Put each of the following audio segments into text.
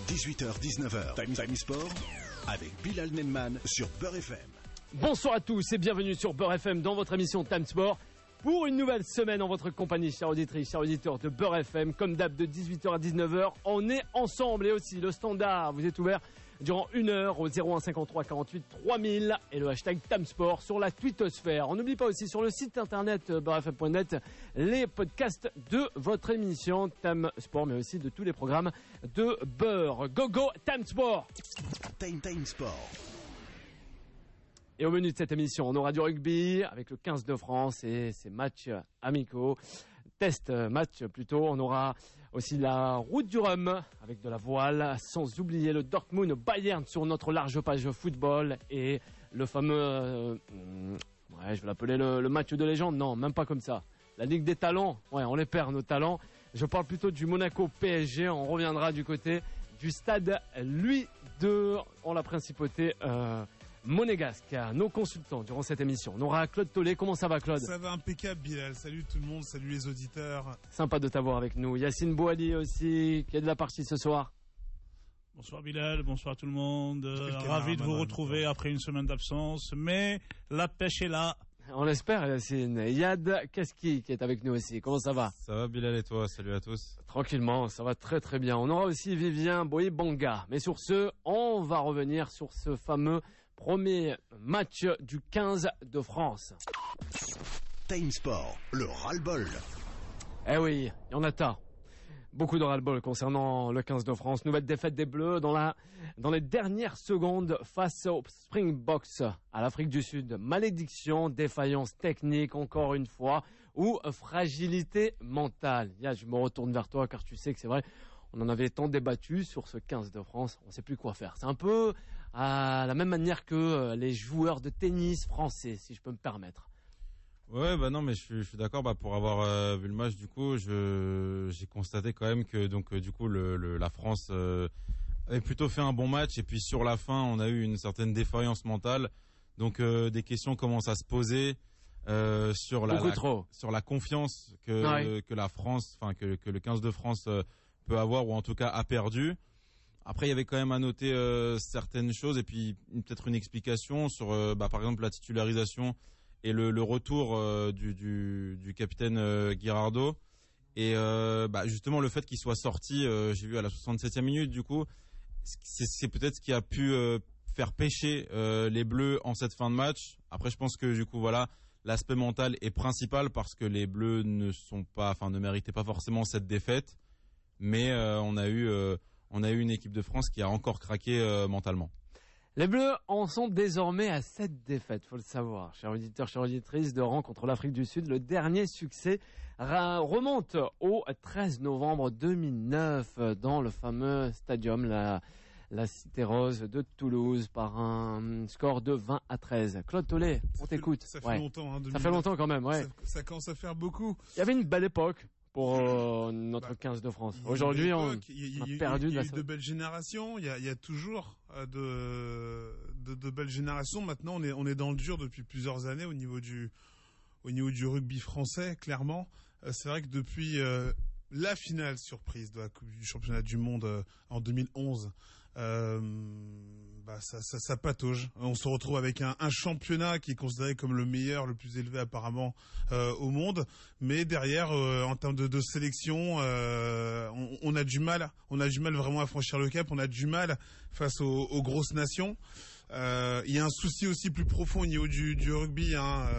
18h-19h, Time Sport avec Bilal Nenman sur Beurre FM. Bonsoir à tous et bienvenue sur Beurre FM dans votre émission Time Sport pour une nouvelle semaine en votre compagnie, chers auditrices, chers auditeurs de Beurre FM. Comme d'hab, de 18h à 19h, on est ensemble et aussi le standard vous est ouvert durant une heure au 01 53 48 3000 et le hashtag Tamsport sur la twittosphère. On n'oublie pas aussi sur le site internet beurrefm.net les podcasts de votre émission Tamsport, mais aussi de tous les programmes de Beurre. Go go Tamsport. Time Sport. Et au menu de cette émission, on aura du rugby avec le 15 de France et ses matchs amicaux. Test match plutôt. On aura aussi la route du Rhum avec de la voile, sans oublier le Dortmund Bayern sur notre large page football et le fameux, je vais l'appeler le match de légende. Non, même pas comme ça. La Ligue des talents, on les perd nos talents. Je parle plutôt du Monaco PSG. On reviendra du côté du stade Louis II en la principauté monégasque. Nos consultants durant cette émission. On aura Claude Tollet. Comment ça va, Claude? Ça va impeccable, Bilal. Salut tout le monde, salut les auditeurs. Sympa de t'avoir avec nous. Yacine Bouali aussi, qui est de la partie ce soir. Bonsoir Bilal, bonsoir tout le monde. Ravi de vous retrouver après une semaine d'absence, mais la pêche est là. On l'espère, Yacine. Yad Kaski qui est avec nous aussi. Comment ça va? Ça va, Bilal, et toi? Salut à tous. Tranquillement, ça va très très bien. On aura aussi Vivien Boyebanga. Mais sur ce, on va revenir sur ce fameux premier match du 15 de France. Time Sport, le ras-le-bol. Eh oui, il y en a tas. Beaucoup de ras-le-bol concernant le 15 de France. Nouvelle défaite des Bleus dans les dernières secondes face aux Springboks à l'Afrique du Sud. Malédiction, défaillance technique encore une fois ou fragilité mentale. Je me retourne vers toi car tu sais que c'est vrai. On en avait tant débattu sur ce 15 de France, on ne sait plus quoi faire. C'est un peu à la même manière que les joueurs de tennis français, si je peux me permettre. Ouais, non, mais je suis d'accord. Pour avoir vu le match, du coup, j'ai constaté quand même que du coup la France avait plutôt fait un bon match et puis sur la fin, on a eu une certaine défaillance mentale. Donc des questions commencent à se poser sur la confiance que la France, enfin que le 15 de France peut avoir ou en tout cas a perdu. Après, il y avait quand même à noter certaines choses et puis peut-être une explication sur par exemple la titularisation et le retour du capitaine Guirardo et justement le fait qu'il soit sorti, j'ai vu à la 67e minute, du coup c'est peut-être ce qui a pu faire pêcher les Bleus en cette fin de match. Après, je pense que du coup l'aspect mental est principal parce que les Bleus ne méritaient pas forcément cette défaite, mais on a eu une équipe de France qui a encore craqué mentalement. Les Bleus en sont désormais à 7 défaites, faut le savoir. Chers auditeurs, chères auditrices, de rang contre l'Afrique du Sud. Le dernier succès remonte au 13 novembre 2009 dans le fameux stadium, la Cité Rose de Toulouse, par un score de 20-13. Claude Tollet, on t'écoute. Ça fait longtemps, hein, 2009. Ça fait longtemps quand même, ouais. Ça commence à faire beaucoup. Il y avait une belle époque pour notre 15 de France. Aujourd'hui, on a perdu il y a eu de belles générations. Il y a toujours de belles générations. Maintenant, on est dans le dur depuis plusieurs années au niveau du rugby français. Clairement, c'est vrai que depuis la finale surprise de la Coupe du Championnat du Monde en 2011, ça patauge. On se retrouve avec un championnat qui est considéré comme le meilleur, le plus élevé apparemment au monde, mais derrière en termes de sélection, on a du mal vraiment à franchir le cap. On a du mal face aux grosses nations. Il y a un souci aussi plus profond au niveau du rugby,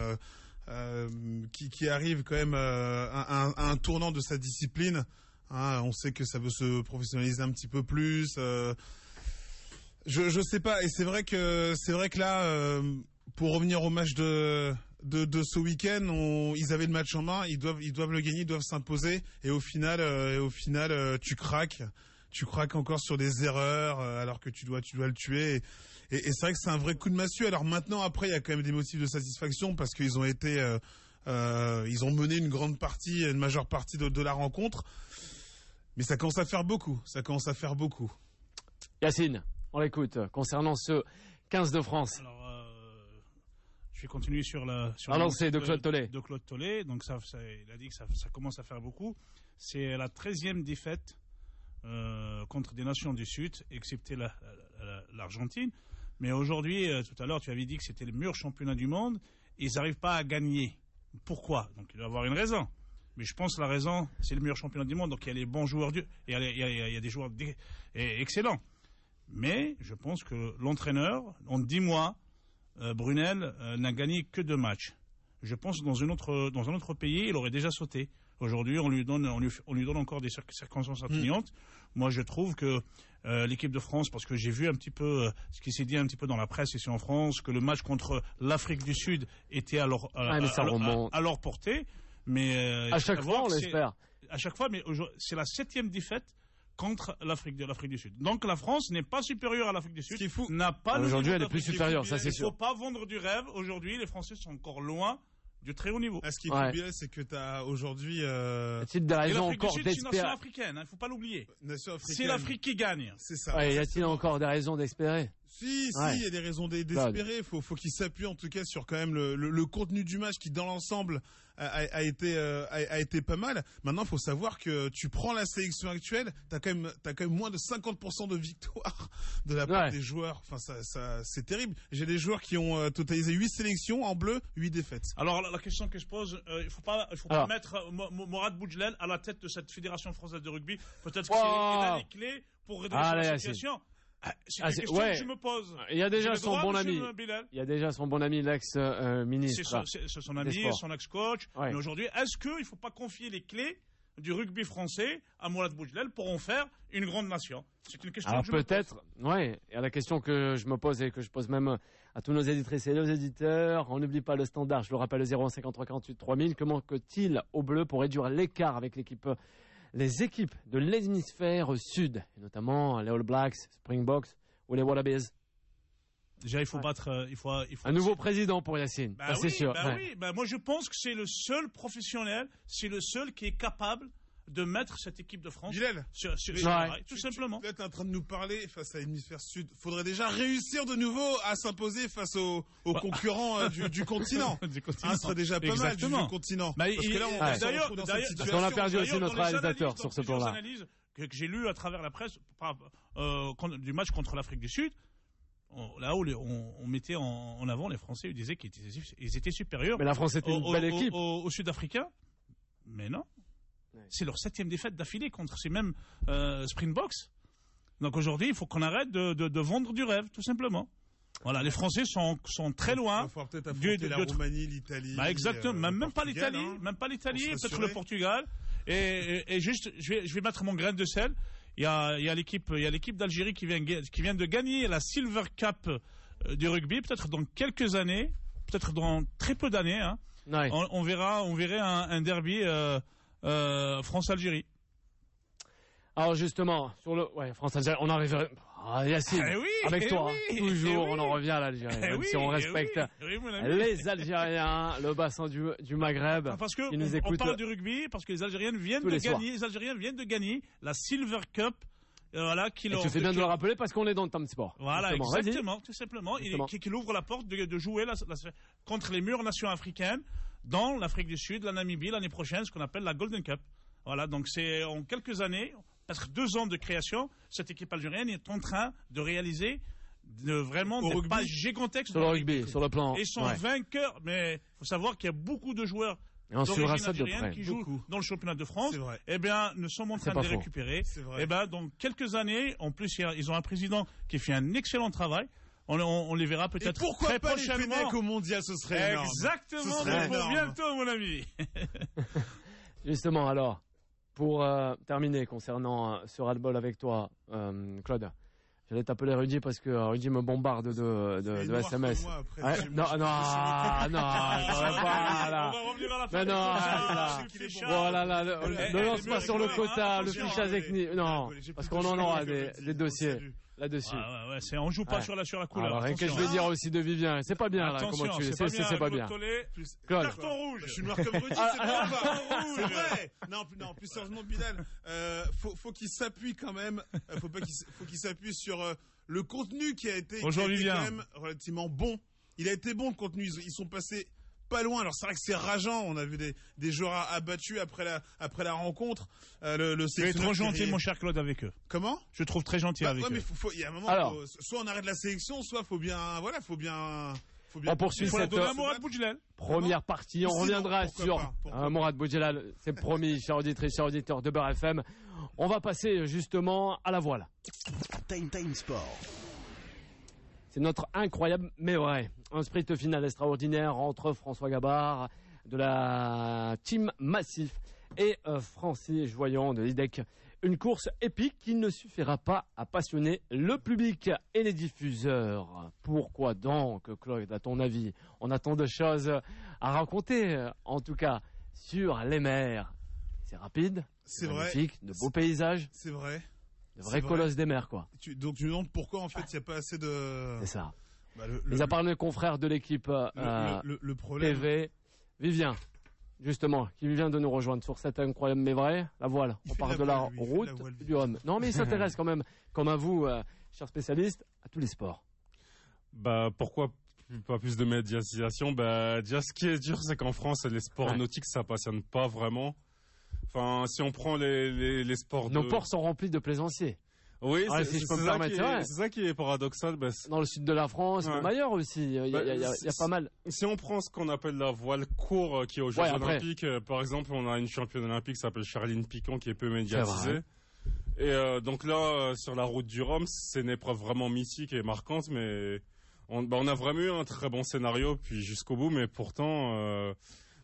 qui arrive quand même à un tournant de sa discipline. On sait que ça veut se professionnaliser un petit peu plus. Je sais pas. Et c'est vrai que là, pour revenir au match de ce week-end, ils avaient le match en main. Ils doivent le gagner, ils doivent s'imposer. Et au final, tu craques. Tu craques encore sur des erreurs alors que tu dois le tuer. Et c'est vrai que c'est un vrai coup de massue. Alors maintenant, après, il y a quand même des motifs de satisfaction parce qu'ils ont été, ils ont mené une majeure partie de la rencontre. Mais ça commence à faire beaucoup. Yacine, on l'écoute concernant ce 15 de France. Alors, je vais continuer sur lancée de Claude Tollet. De Claude Tollet. Donc il a dit que ça commence à faire beaucoup. C'est la 13e défaite contre des nations du Sud, excepté l'Argentine. Mais aujourd'hui, tout à l'heure, tu avais dit que c'était le meilleur championnat du monde. Et ils n'arrivent pas à gagner. Pourquoi? Donc il doit y avoir une raison. Mais je pense que la raison, c'est le meilleur championnat du monde. Donc il y a les bons joueurs, il y a des joueurs excellents. Mais je pense que l'entraîneur, en 10 mois, Brunel n'a gagné que 2 matchs. Je pense que dans un autre pays, il aurait déjà sauté. Aujourd'hui, on lui donne encore des circonstances atténuantes. Moi, je trouve que l'équipe de France, parce que j'ai vu un petit peu ce qui s'est dit un petit peu dans la presse ici en France, que le match contre l'Afrique du Sud était à leur portée. Mais à chaque fois, on l'espère. À chaque fois, mais c'est la 7e défaite contre l'Afrique du Sud. Donc la France n'est pas supérieure à l'Afrique du Sud. N'a pas aujourd'hui, elle est plus supérieure, ça c'est sûr. Il ne faut pas vendre du rêve. Aujourd'hui, les Français sont encore loin du très haut niveau. Ce qui est bien, c'est que tu as aujourd'hui. Y-a-t-il des raisons encore d'espérer? C'est une nation africaine, il ne faut pas l'oublier. C'est l'Afrique qui gagne. C'est ça. Y a-t-il encore des raisons d'espérer? Si, il y a des raisons d'espérer. Faut qu'il s'appuie en tout cas sur quand même le contenu du match qui, dans l'ensemble, a été pas mal. Maintenant, faut savoir que tu prends la sélection actuelle, t'as quand même moins de 50% de victoire de la part des joueurs. Enfin, ça, c'est terrible. J'ai des joueurs qui ont totalisé 8 sélections en bleu, 8 défaites. Alors, la question que je pose, il faut pas mettre Morad Boudjelal à la tête de cette fédération française de rugby. Peut-être qu'il a les clés pour redresser la situation. C'est une question que je me pose. Il y a déjà son bon ami. Il y a déjà son bon ami, l'ex-ministre. C'est son ami, son ex-coach. Ouais. Mais aujourd'hui, est-ce qu'il ne faut pas confier les clés du rugby français à Morad Boudjelal pour en faire une grande nation? C'est une question que je me pose. Peut-être, oui. Et la question que je me pose et que je pose même à tous nos éditrices et nos éditeurs, on n'oublie pas le standard, je le rappelle, le 0153 48 3000. Que manque-t-il au bleu pour réduire l'écart avec les équipes de l'hémisphère sud, et notamment les All Blacks, Springboks ou les Wallabies? Déjà, il faut battre. Il faut un nouveau président pour Yacine, c'est sûr. Oui, moi je pense que c'est le seul professionnel, c'est le seul qui est capable de mettre cette équipe de France Bilal, sur tout simplement. Tu es en train de nous parler face à l'hémisphère sud. Il faudrait déjà réussir de nouveau à s'imposer face aux concurrents du continent. Ce serait déjà pas mal du continent. Parce que là, d'ailleurs, parce qu'on a perdu aussi notre réalisateur sur ce plan-là. Analyses que j'ai lues à travers la presse du match contre l'Afrique du Sud, là où on mettait en avant les Français, ils disaient qu'ils étaient supérieurs. Mais la France était une belle équipe aux Sud-Africains. Mais non. C'est leur 7e défaite d'affilée contre ces mêmes Springboks. Donc aujourd'hui, il faut qu'on arrête de vendre du rêve, tout simplement. Voilà, les Français sont très loin. Il va peut-être affronter la Roumanie, l'Italie. Exactement, même pas l'Italie, peut-être le Portugal. Et juste, je vais mettre mon grain de sel. Il y a l'équipe d'Algérie qui vient de gagner la Silver Cup du rugby. Peut-être dans quelques années, peut-être dans très peu d'années, hein, on verrait un derby. France-Algérie. Alors justement, France-Algérie, on arrive Yacine, avec toi, toujours, on en revient à l'Algérie, même si on respecte les Algériens, le bassin du Maghreb, parce que qui nous écoutent. On parle du rugby, parce que les Algériens viennent de gagner la Silver Cup. Tu fais bien de le rappeler parce qu'on est dans le temps de sport. Voilà, exactement, tout simplement. Qui ouvre la porte de jouer contre les meilleures nations africaines dans l'Afrique du Sud, la Namibie, l'année prochaine, ce qu'on appelle la Golden Cup. Voilà, donc c'est en quelques années, presque 2 ans de création, cette équipe algérienne est en train de réaliser vraiment des pages gigantesques sur le rugby, sur le plan. Et sont vainqueurs, mais il faut savoir qu'il y a beaucoup de joueurs d'origine algérienne qui jouent dans le championnat de France, nous sommes en train de les récupérer. Dans quelques années, en plus, ils ont un président qui fait un excellent travail. On les verra peut-être très prochainement. Et pourquoi pas les Fennecs au mondial, ce serait énorme. Exactement, pour bientôt, mon ami. Justement, alors, pour terminer concernant ce ras-le-bol avec toi, Claude, j'allais t'appeler Rudy parce que Rudy me bombarde de SMS. Non, on va revenir à la fin. Ne lance pas sur le quota, le fichage ethnique. Non, parce qu'on en aura des dossiers là-dessus. On joue pas sur la couleur. Alors, qu'est-ce que je veux dire aussi de Vivien? C'est pas bien, là, comment tu c'est pas bien. Claude. Carton rouge. Je suis noir comme Rudy, c'est vrai. Non, plus sérieusement, Bilal, faut qu'il s'appuie quand même, faut qu'il s'appuie sur le contenu qui a été quand même relativement bon. Il a été bon, le contenu. Ils sont passés pas loin. Alors c'est vrai que c'est rageant. On a vu des joueurs abattus après la rencontre. Tu es trop gentil, mon cher Claude, avec eux. Comment? Je trouve très gentil avec eux. Mais il y a un moment, soit on arrête la sélection, soit faut bien. On poursuit cette première partie. On reviendra sur Mourad Boudjelal. C'est promis, chers auditrices, chers auditeurs de Beurre FM. On va passer justement à la voile. Time Sport. C'est notre incroyable mais vrai. Un sprint final extraordinaire entre François Gabard de la team Massif et Francis Joyon de l'IDEC. Une course épique qui ne suffira pas à passionner le public et les diffuseurs. Pourquoi donc, Claude, à ton avis? On a tant de choses à raconter, en tout cas, sur les mers. C'est rapide, c'est magnifique, de beaux paysages. C'est vrai. De vrais colosses des mers, quoi. Donc tu me demandes pourquoi, en fait, il n'y a pas assez de... C'est ça. Ils parlé de confrères de l'équipe le problème... PV. Vivien. Justement, qui vient de nous rejoindre sur cette incroyable mais vrai, la voile. On parle de la route du homme. Non, mais il s'intéresse quand même, comme à vous, chers spécialistes, à tous les sports. Pourquoi pas plus de médiatisation? Déjà, ce qui est dur, c'est qu'en France, les sports nautiques, ça passionne pas vraiment. Enfin, si on prend les sports Nos ports sont remplis de plaisanciers. Oui, si je peux me permettre, c'est ça qui est paradoxal. Dans le sud de la France, même ailleurs aussi, il y a pas mal. Si on prend ce qu'on appelle la voile court qui est aux Jeux Olympiques, par exemple, on a une championne olympique qui s'appelle Charline Picon qui est peu médiatisée. Et donc là, sur la route du Rhum, c'est une épreuve vraiment mythique et marquante, mais on a vraiment eu un très bon scénario puis jusqu'au bout, mais pourtant...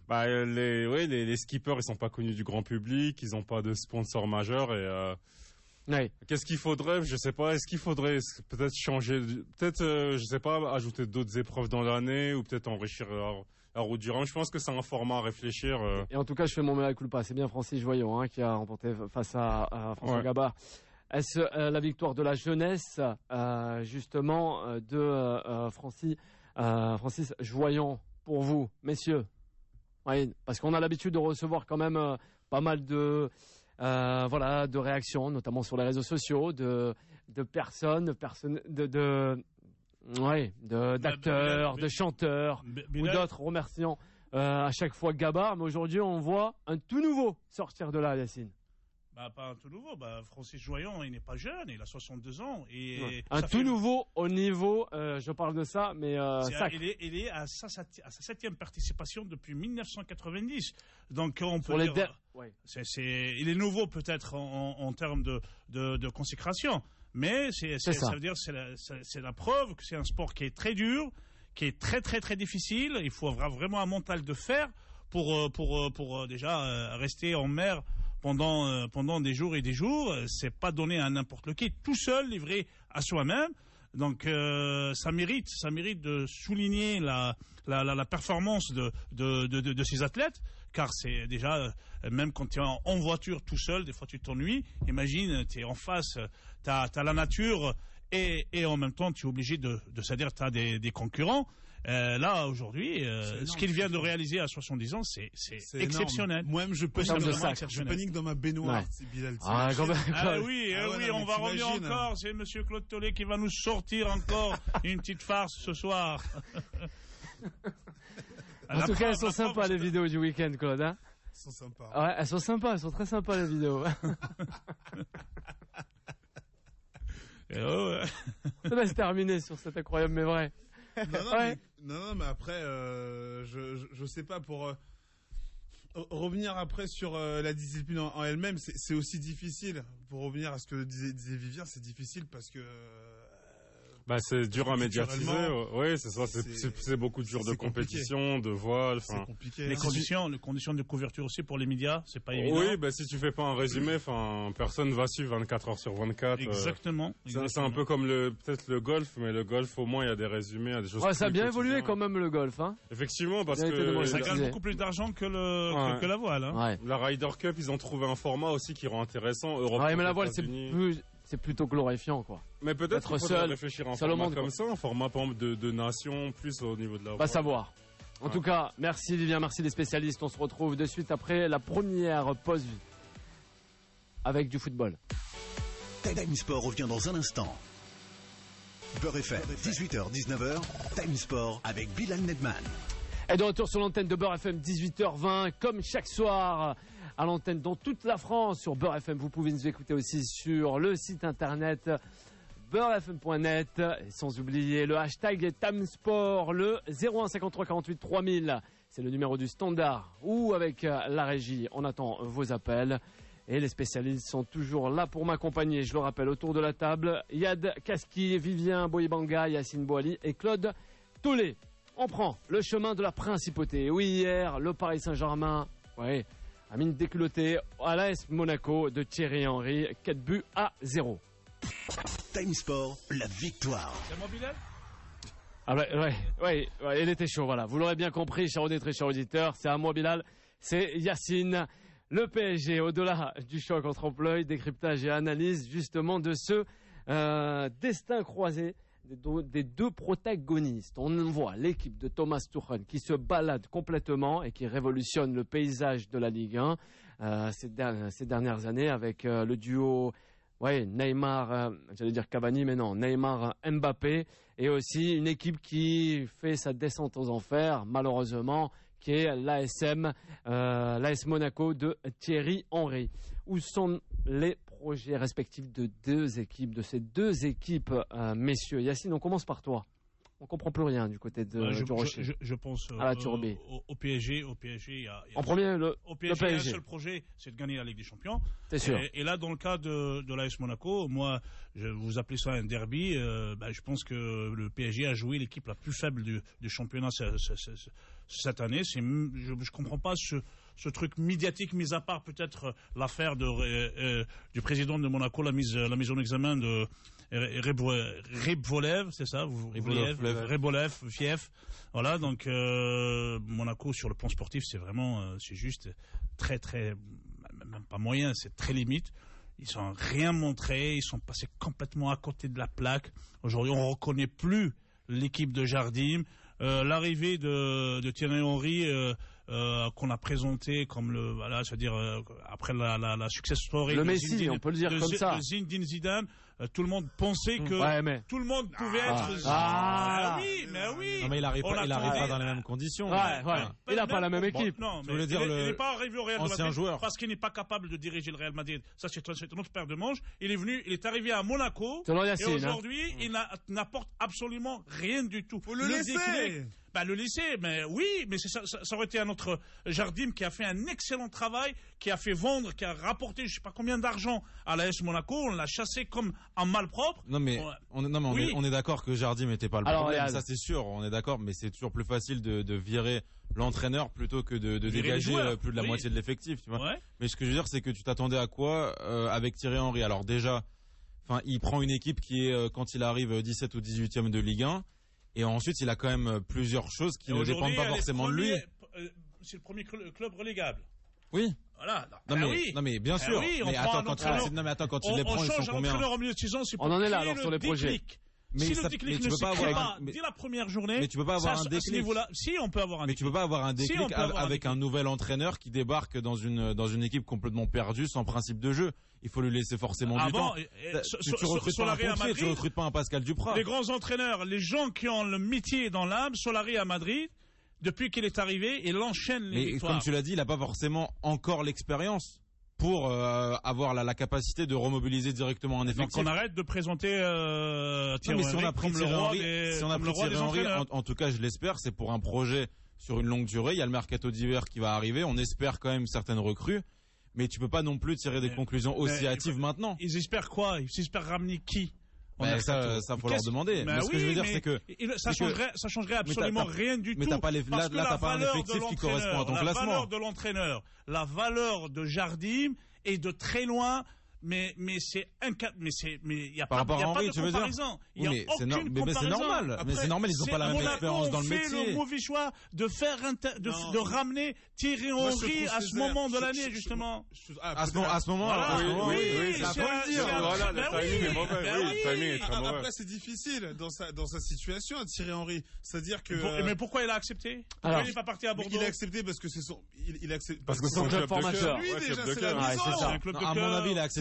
les skippers, ils sont pas connus du grand public, ils ont pas de sponsors majeurs et qu'est-ce qu'il faudrait? Je sais pas. Est-ce qu'il faudrait peut-être changer, je sais pas, ajouter d'autres épreuves dans l'année ou peut-être enrichir la route du Rhum? Je pense que c'est un format à réfléchir. Et en tout cas, je fais mon mea culpa. C'est bien Francis Joyon qui a remporté face à François Gabard. Est-ce la victoire de la jeunesse, justement, de Francis Joyon pour vous, messieurs? Oui, parce qu'on a l'habitude de recevoir quand même pas mal de réactions, notamment sur les réseaux sociaux, de d'acteurs, de chanteurs ou d'autres remerciant à chaque fois Gabard. Mais aujourd'hui, on voit un tout nouveau sortir de là, Yacine. Pas un tout nouveau. Francis Joyon, il n'est pas jeune, il a 62 ans. Et un tout nouveau au niveau, je parle de ça, mais il est à sa 7e participation depuis 1990. Donc on peut dire, il est nouveau peut-être en termes de consécration, mais ça veut dire c'est la preuve que c'est un sport qui est très dur, qui est très très très difficile. Il faut avoir vraiment un mental de fer pour déjà rester en mer pendant des jours et des jours. C'est pas donné à n'importe qui, tout seul, livré à soi-même. Donc ça mérite de souligner la performance de ces athlètes, car c'est déjà, même quand tu es en voiture tout seul, des fois tu t'ennuies. Imagine, tu es en face, tu as la nature et en même temps tu es obligé c'est-à-dire tu as des concurrents. Là, aujourd'hui, ce qu'il vient de réaliser à 70 ans, c'est exceptionnel. Moi-même, je panique dans ma baignoire. Oui, on va revenir encore. C'est Monsieur Claude Tollet qui va nous sortir encore une petite farce ce soir. En tout cas, elles sont sympas les vidéos du week-end, Claude. Elles sont sympas. Ouais, elles sont sympas, elles sont très sympas les vidéos. Ça va se terminer sur cette incroyable mais vrai. Non, mais après, je sais pas, pour revenir après sur la discipline en elle-même, c'est aussi difficile. Pour revenir à ce que disait Vivien, c'est difficile parce que... c'est dur à médiatiser. Oui, c'est ça. C'est beaucoup de jours de compétition, de voile. C'est compliqué. Les conditions de couverture aussi pour les médias, c'est pas évident. Oui, si tu fais pas un résumé, personne va suivre 24 heures sur 24. Exactement. C'est un peu comme peut-être le golf, mais le golf, au moins, il y a des résumés, il y a des choses. Ça a bien évolué quand même le golf, hein. Effectivement, parce que ça gagne beaucoup plus d'argent que la voile, hein. La Ryder Cup, ils ont trouvé un format aussi qui rend intéressant. Mais la voile, c'est plutôt glorifiant, quoi. Mais peut-être qu'il faudrait réfléchir à un format comme ça, un format par exemple de nation, plus au niveau de la voile. Va savoir. En tout cas, merci Vivien, merci les spécialistes. On se retrouve de suite après la première pause avec du football. Time Sport revient dans un instant. Beurre FM, 18h-19h, Time Sport avec Bilal Nedman. Et de retour sur l'antenne de Beurre FM, 18h20, comme chaque soir, à l'antenne dans toute la France, sur Beurre FM. Vous pouvez nous écouter aussi sur le site internet beurrefm.net, et sans oublier le hashtag Tamsport, le 01 53 48 3000. C'est le numéro du standard, ou avec la régie, on attend vos appels. Et les spécialistes sont toujours là pour m'accompagner. Je le rappelle, autour de la table, Yad Kaski, Vivien Boibanga, Yacine Boali et Claude Tollet. On prend le chemin de la principauté. Oui, hier, le Paris Saint-Germain, a mis une déculottée à l'AS Monaco de Thierry Henry, 4-0. Time Sport, la victoire. C'est moi, Bilal ? Ah ouais, il était chaud, voilà. Vous l'aurez bien compris, chers auditrices, chers auditeurs, c'est à moi, Bilal, c'est Yacine. Le PSG, au-delà du choc entre emplois, décryptage et analyse justement de ce destin croisé des deux protagonistes. On voit l'équipe de Thomas Tuchel qui se balade complètement et qui révolutionne le paysage de la Ligue 1 ces dernières années avec le duo Neymar, j'allais dire Cavani, mais non, Neymar-Mbappé, et aussi une équipe qui fait sa descente aux enfers, malheureusement, qui est l'AS Monaco de Thierry Henry. Où sont les projets respectifs de ces deux équipes, messieurs? Yacine, on commence par toi. On comprend plus rien du côté du Rocher. Je pense à la Turbie. Au PSG. En premier, le PSG. Il y a un seul projet, c'est de gagner la Ligue des Champions. C'est sûr. Et là, dans le cas de l'AS Monaco, moi, vous appelez ça un derby. Je pense que le PSG a joué l'équipe la plus faible du championnat cette année. Je comprends pas ce truc médiatique, mis à part peut-être l'affaire du président de Monaco, la mise en examen de Rebolev, c'est ça, Rebolev, Fief. Voilà, donc Monaco sur le plan sportif, c'est vraiment, c'est juste très très, même pas moyen, c'est très limite. Ils n'ont rien montré, ils sont passés complètement à côté de la plaque. Aujourd'hui, on ne reconnaît plus l'équipe de Jardim. L'arrivée de Thierry Henry, qu'on a présenté comme c'est-à-dire après la success story. Le Messi, on peut le dire comme ça. De Zinedine Zidane, tout le monde pensait que tout le monde pouvait être. Mais oui. Non, mais il arrive pas dans les mêmes conditions. Il n'a pas la même équipe. Non, mais il n'est pas arrivé au Real Madrid parce qu'il n'est pas capable de diriger le Real Madrid. Ça, c'est une autre paire de manches. Il est arrivé à Monaco. Et aujourd'hui, il n'apporte absolument rien du tout. Faut le laisser. Le laisser, mais oui, mais ça aurait été un autre Jardim qui a fait un excellent travail, qui a fait vendre, qui a rapporté je sais pas combien d'argent à l'AS Monaco. On l'a chassé comme un malpropre. Non mais on est d'accord que Jardim n'était pas le problème. Ça c'est sûr, on est d'accord, mais c'est toujours plus facile de virer l'entraîneur plutôt que de dégager plus de la moitié de l'effectif, tu vois. Ouais. Mais ce que je veux dire, c'est que tu t'attendais à quoi avec Thierry Henry? Alors déjà, il prend une équipe qui est quand il arrive 17 ou 18e de Ligue 1. Et ensuite, il a quand même plusieurs choses qui ne dépendent pas forcément de lui. C'est le premier club relégable. Oui. Voilà. Non mais bien sûr. Mais attends, quand tu les prends, ils sont combien? On en est là alors sur les projets. Si le déclic ne se crée pas dès la première journée, mais tu peux pas avoir un déclic. Si, on peut avoir un déclic. Mais tu peux pas avoir un déclic avec un nouvel entraîneur qui débarque dans une équipe complètement perdue, sans principe de jeu. Il faut lui laisser forcément du temps. Tu recrutes pas un Pompier, tu recrutes pas un Pascal Duprat. Les grands entraîneurs, les gens qui ont le métier dans l'âme, Solari à Madrid, depuis qu'il est arrivé, il enchaîne les victoires. Mais comme tu l'as dit, il a pas forcément encore l'expérience pour avoir la capacité de remobiliser directement un effectif. Donc on arrête de présenter Thierry Henry, en tout cas je l'espère, c'est pour un projet sur une longue durée. Il y a le mercato d'hiver qui va arriver, on espère quand même certaines recrues, mais tu peux pas non plus tirer des conclusions aussi hâtives maintenant. Ils espèrent quoi? Ils espèrent ramener qui? Ça faut leur demander. Mais ce que je veux dire, c'est que ça changerait absolument rien du tout. Mais t'as pas un effectif qui correspond à ton classement. La valeur de l'entraîneur, la valeur de Jardim est de très loin. Mais il y a pas de comparaison. Il y a aucune comparaison. Mais c'est normal. Mais c'est normal, ils ont pas la même expérience dans le métier. Monaco fait le mauvais choix de ramener Thierry Henry à ce moment de l'année, justement. À ce moment, oui, ça faut le dire. Voilà, le timing est mauvais. Le timing est très mauvais. Après, c'est difficile dans sa situation, Thierry Henry. C'est-à-dire que. Mais pourquoi il a accepté? Pourquoi il n'est pas parti à Bordeaux? Il a accepté parce que c'est son. Parce que son club formateur. Lui, déjà, c'est la maison. À mon avis, il a accepté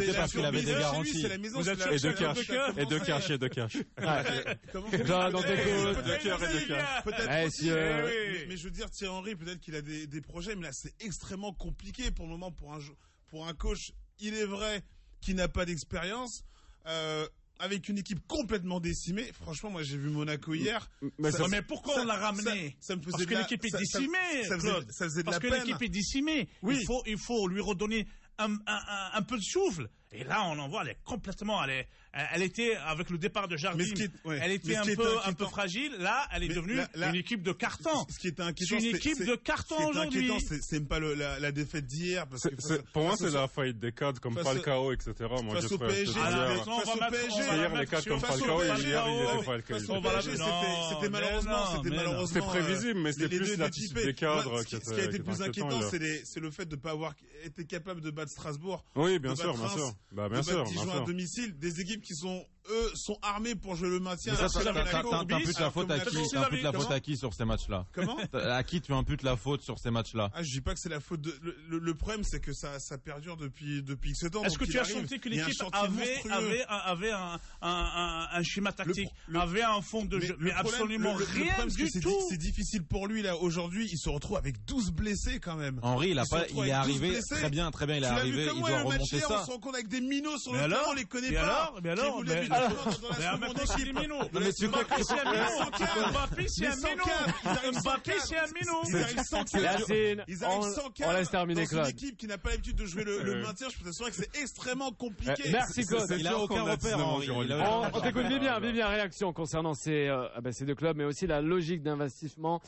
accepté parce qu'il avait des garanties. Vous êtes Et de cash. Ouais. Comment Dans tes côtes. De cœur et de cœur. Peut-être. Mais je veux dire, Thierry Henry, peut-être qu'il a des projets, mais là, c'est extrêmement compliqué pour le moment pour un coach. Il est vrai qui n'a pas d'expérience. Avec une équipe complètement décimée. Franchement, moi, j'ai vu Monaco hier. Mais pourquoi on l'a ramené? Parce que l'équipe est décimée, Claude. Ça faisait de Parce la que peine. l'équipe est décimée. Oui. Il faut lui redonner un peu de souffle. Et là, on en voit, elle est complètement, elle était, avec le départ de Jardim, elle était un peu fragile. Là, elle est devenue une équipe de carton. Ce qui était inquiétant, c'est une équipe de carton aujourd'hui. C'est même pas la défaite d'hier. Pour moi, c'est la faillite des cadres comme Falcao, etc. Moi, face au PSG, hier, les cadres comme Falcao, hier, ils étaient pas le C'était malheureusement. C'était prévisible, mais c'était plus l'attitude des cadres. Ce qui a été le plus inquiétant, c'est le fait de ne pas avoir été capable de battre Strasbourg. Oui, bien sûr. Bien sûr. Dijon à domicile, des équipes qui sont armées pour jouer le maintien. Mais ça, t'imputes la faute à qui? T'imputes la faute à qui sur ces matchs-là? Comment? À qui tu imputes la faute sur ces matchs-là? Je dis pas que c'est la faute le problème, c'est que ça perdure depuis X temps. Est-ce que tu as senti que l'équipe avait un schéma tactique, avait un fond de jeu, mais absolument rien du tout? C'est difficile pour lui, là, aujourd'hui, il se retrouve avec 12 blessés, quand même. Henry, il est arrivé très bien, il est arrivé, il doit remonter ça. On se rend compte avec des minots sur le terrain, on les connaît pas. Mais alors, maintenant c'est des minots. Mais tu crois Mbappé c'est un minot. Mbappé c'est un minot. Ils arrivent sans Yacine, on laisse terminer dans Claude. une équipe qui n'a pas l'habitude de jouer le maintien, je peux t'assurer que c'est extrêmement compliqué. Merci Claude. Il a aucun repère, Henry. On t'écoute Vivien, réaction concernant ces deux clubs, mais aussi la logique d'investissement,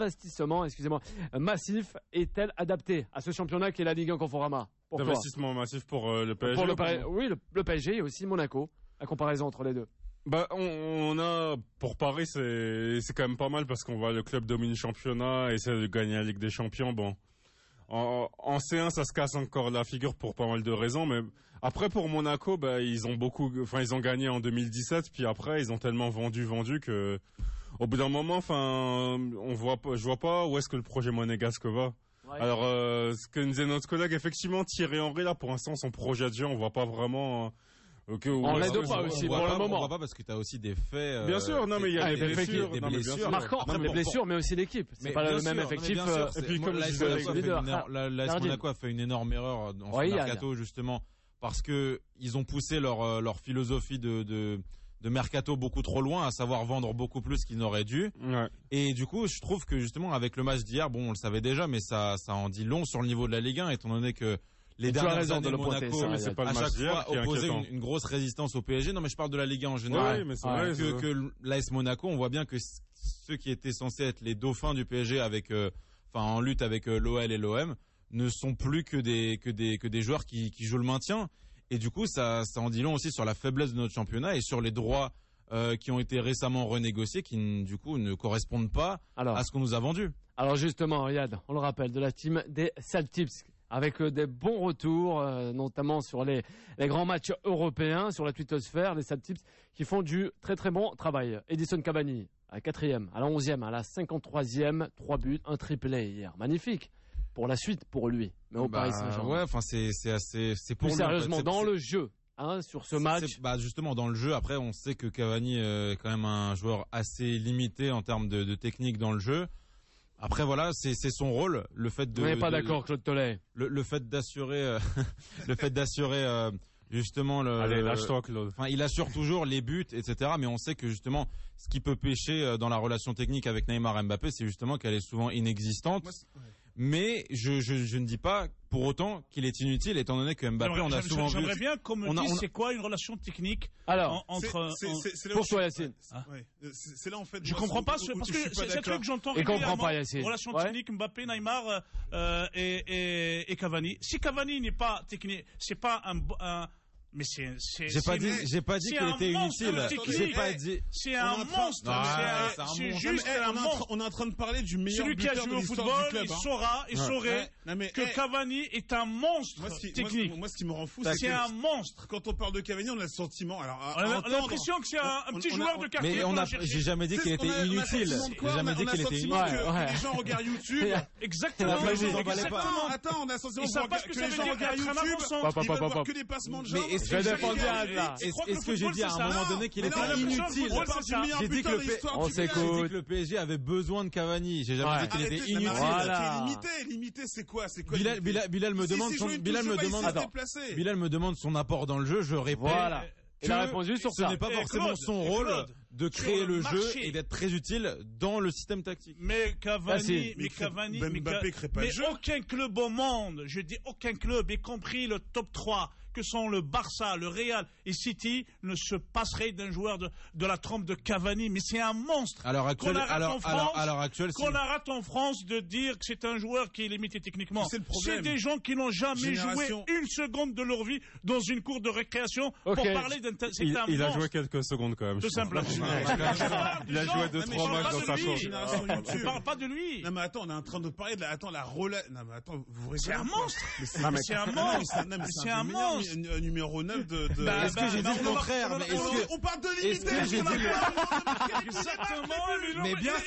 massif est-elle adaptée à ce championnat qui est la Ligue 1 Conforama? D'investissement massif pour le PSG. Oui, le PSG et aussi Monaco. La comparaison entre les deux. On a, pour Paris, c'est quand même pas mal parce qu'on voit le club dominer le championnat, essaie de gagner la Ligue des Champions. Bon, en C1, ça se casse encore la figure pour pas mal de raisons, mais après pour Monaco, ils ont gagné en 2017, puis après ils ont tellement vendu que, au bout d'un moment, je vois pas où est-ce que le projet monégasque va. Ouais. Alors, ce que nous disait notre collègue, effectivement, Thierry Henry, là, pour l'instant, son projet de jeu, on voit pas vraiment. On l'aide pas aussi pour le moment. On voit pas parce que tu as aussi des faits. Bien sûr, non mais il y a des blessures marquantes, des blessures, mais aussi l'équipe. C'est pas le même effectif. Et puis comme l'AS Monaco a fait une énorme erreur dans ce mercato justement parce que ils ont poussé leur philosophie de mercato beaucoup trop loin, à savoir vendre beaucoup plus qu'ils n'auraient dû. Ouais. Et du coup, je trouve que justement avec le match d'hier, on le savait déjà, mais ça en dit long sur le niveau de la Ligue 1, étant donné que les dernières années de Monaco, à chaque fois, opposait une grosse résistance au PSG. Non, mais je parle de la Ligue 1 en général. Oui, mais c'est vrai. Que l'AS Monaco, on voit bien que ceux qui étaient censés être les dauphins du PSG en lutte avec l'OL et l'OM, ne sont plus que des joueurs qui jouent le maintien. Et du coup, ça en dit long aussi sur la faiblesse de notre championnat et sur les droits qui ont été récemment renégociés, qui du coup ne correspondent pas à ce qu'on nous a vendu. Alors justement, Riyad, on le rappelle, de la team des Celtics, avec des bons retours, notamment sur les grands matchs européens, sur la twittosphère, les Celtics qui font du très très bon travail. Edison Cavani, à la 4e, à la 11e, à la 53e, 3 buts, un triplé hier. Magnifique pour la suite pour lui, mais au Paris Saint-Germain. Ouais, enfin c'est pour plus sérieusement en fait, dans le jeu. Sur ce match. Justement, dans le jeu, après, on sait que Cavani est quand même un joueur assez limité en termes de technique dans le jeu. Après, voilà, c'est son rôle, le fait de. On n'est pas d'accord, Claude Tollet. Le fait d'assurer, justement Allez, lâche-toi, Claude. Enfin, il assure toujours les buts, etc. Mais on sait que justement, ce qui peut pêcher dans la relation technique avec Neymar et Mbappé, c'est justement qu'elle est souvent inexistante. Mais je ne dis pas pour autant qu'il est inutile, étant donné que Mbappé, on a souvent vu. J'aimerais bien qu'on me dise c'est quoi une relation technique entre. Pour toi, Yacine. C'est là en fait. Je comprends pas parce que c'est un truc que j'entends régulièrement. Il comprend pas, Yacine. Relation technique Mbappé, Neymar et Cavani. Si Cavani n'est pas technique, c'est pas Mais j'ai pas dit qu'il était inutile. J'ai pas dit. C'est un monstre. C'est juste un monstre. On est en train de parler du meilleur celui qui a buteur joué de au l'histoire football, du club. il saurait que Cavani est un monstre technique. Moi, ce qui me rend fou, c'est un monstre. Quand on parle de Cavani, on a le sentiment. Alors, on a l'impression que c'est un petit joueur de quartier. Mais j'ai jamais dit qu'il était inutile. J'ai jamais dit qu'il était inutile. Les gens regardent YouTube. Exactement. Attends, on a le sentiment que les gens regardent YouTube. Ils veulent voir que des passements de jambes. Mais est-ce que j'ai dit à un moment donné qu'il était inutile? J'ai dit que le PSG avait besoin de Cavani. J'ai jamais dit qu'il était inutile. Limité, c'est quoi? Bilal me demande son apport dans le jeu. Je réponds. Voilà. Il a répondu sur ça. Ce n'est pas forcément son rôle de créer le jeu et d'être très utile dans le système tactique. Mais Cavani, Mbappé crée pas le jeu. Aucun club au monde, je dis aucun club, y compris le top 3, que sont le Barça, le Real et City, ne se passerait d'un joueur de la trempe de Cavani. Mais c'est un monstre. À l'heure actuelle, qu'on arrête en France de dire que c'est un joueur qui est limité techniquement. C'est des gens qui n'ont jamais joué une seconde de leur vie dans une cour de récréation pour parler d'un tel. Il a joué quelques secondes quand même. Tout simplement. Il a joué 2-3 matchs dans sa carrière. On parle pas de lui. Non mais attends, on est en train de parler de la relation. Non mais attends, c'est un monstre. C'est un monstre. C'est un monstre. Numéro 9 de... Est-ce que j'ai dit le contraire? On parle de limité. Est-ce que j'ai dit exactement? Mais bien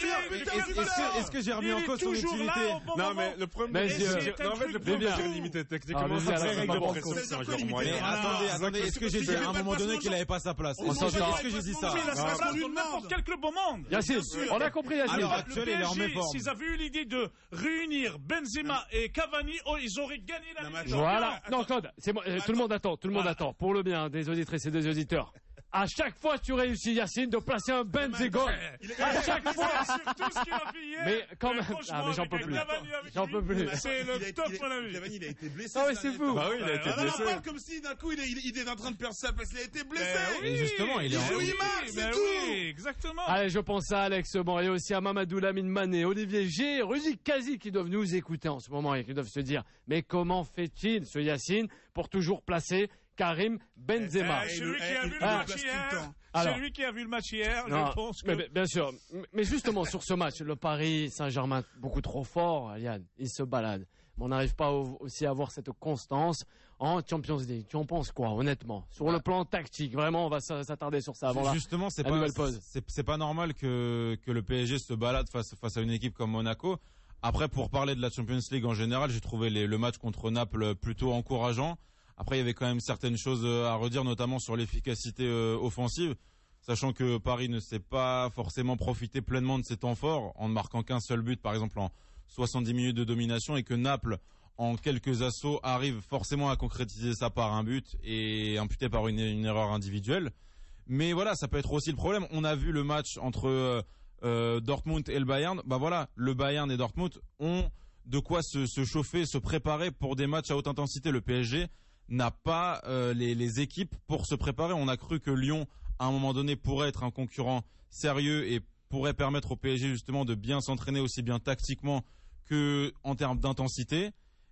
sûr. Est-ce que j'ai remis en cause son utilité? Non mais le problème, le problème c'est limité techniquement. C'est très règle de pression, c'est un joueur moyen. Attendez, est-ce que j'ai dit à un moment donné qu'il avait pas sa place? Est-ce que j'ai dit ça? Il a sa place dans n'importe quel club au monde. Yacine, on a compris Yacine. À l'heure actuelle, il est en méforme. S'ils avaient eu l'idée de réunir Benzema et Cavani, ils auraient gagné la Ligue. Voilà. Non, Claude, c'est moi. Tout le monde attend. Pour le bien des auditrices et des auditeurs. À chaque fois, tu réussis, Yacine, de placer un Benzema. À chaque fois. Tout ce qu'il a fait hier. Mais quand même. Ah, mais j'en peux plus. J'en peux plus. C'est le top, mon ami. Cavani, il a été blessé. Ah ouais, c'est fou. Bah oui, il a été blessé. On parle comme si d'un coup, il est en train de perdre sa place. Il a été blessé. Et justement, il est en c'est tout. Oui, exactement. Allez, je pense à Alex Bon et aussi à Mamadou Lamine Mané, Olivier G, Rudy Kazi qui doivent nous écouter en ce moment et qui doivent se dire mais comment fait-il ce Yacine pour toujours placer Karim Benzema? Celui qui a vu le match hier. Celui qui a vu le match hier, je pense que... Mais bien sûr. Mais justement, sur ce match, le Paris Saint-Germain, beaucoup trop fort, Yann, il se balade. Mais on n'arrive pas aussi à avoir cette constance en Champions League. Tu en penses quoi, honnêtement? Sur le plan tactique, vraiment, on va s'attarder sur ça avant justement, la nouvelle pause. C'est pas normal que le PSG se balade face à une équipe comme Monaco. Après, pour parler de la Champions League en général, j'ai trouvé le match contre Naples plutôt encourageant. Après, il y avait quand même certaines choses à redire, notamment sur l'efficacité offensive, sachant que Paris ne s'est pas forcément profité pleinement de ses temps forts en ne marquant qu'un seul but, par exemple en 70 minutes de domination, et que Naples, en quelques assauts, arrive forcément à concrétiser ça par un but et imputé par une erreur individuelle. Mais voilà, ça peut être aussi le problème. On a vu le match entre Dortmund et le Bayern. Bah voilà, le Bayern et Dortmund ont de quoi se chauffer, se préparer pour des matchs à haute intensité. Le PSG n'a pas les équipes pour se préparer. On a cru que Lyon, à un moment donné, pourrait être un concurrent sérieux et pourrait permettre au PSG justement de bien s'entraîner aussi bien tactiquement que en termes d'intensité.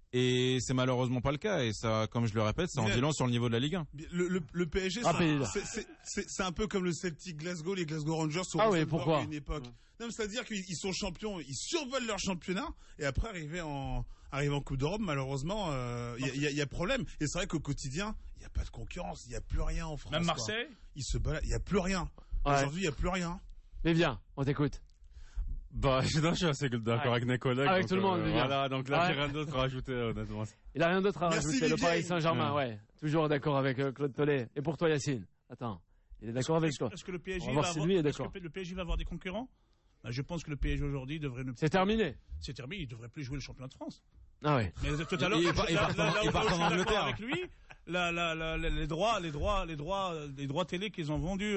Et c'est malheureusement pas le cas. Et ça, comme je le répète, c'est en dit long sur le niveau de la Ligue 1. Le PSG, c'est un peu comme le Celtic Glasgow, les Glasgow Rangers sur pourquoi à une époque. Non, mais c'est-à-dire qu'ils sont champions, ils survolent leur championnat, et après arriver en Coupe d'Europe, malheureusement, il y a problème. Et c'est vrai qu'au quotidien, il n'y a pas de concurrence, il n'y a plus rien en France. Même Marseille, ils se baladent, il n'y a plus rien. Ouais. Aujourd'hui, il n'y a plus rien. Mais bien, on t'écoute. Bah, je suis assez d'accord avec mes collègues. Avec tout le monde, voilà, donc là, j'ai rien d'autre à ajouter, honnêtement. Il a rien d'autre à rajouter, le Paris Saint-Germain, ouais. Toujours d'accord avec Claude Tollet. Et pour toi, Yacine? Attends, il est d'accord avec toi? Est-ce que le PSG va avoir des concurrents? Je pense que le PSG aujourd'hui devrait ne plus... C'est terminé. C'est terminé, il devrait plus jouer le championnat de France. Ah ouais. Mais tout à l'heure, il part en Angleterre avec lui, les droits télé qu'ils ont vendus,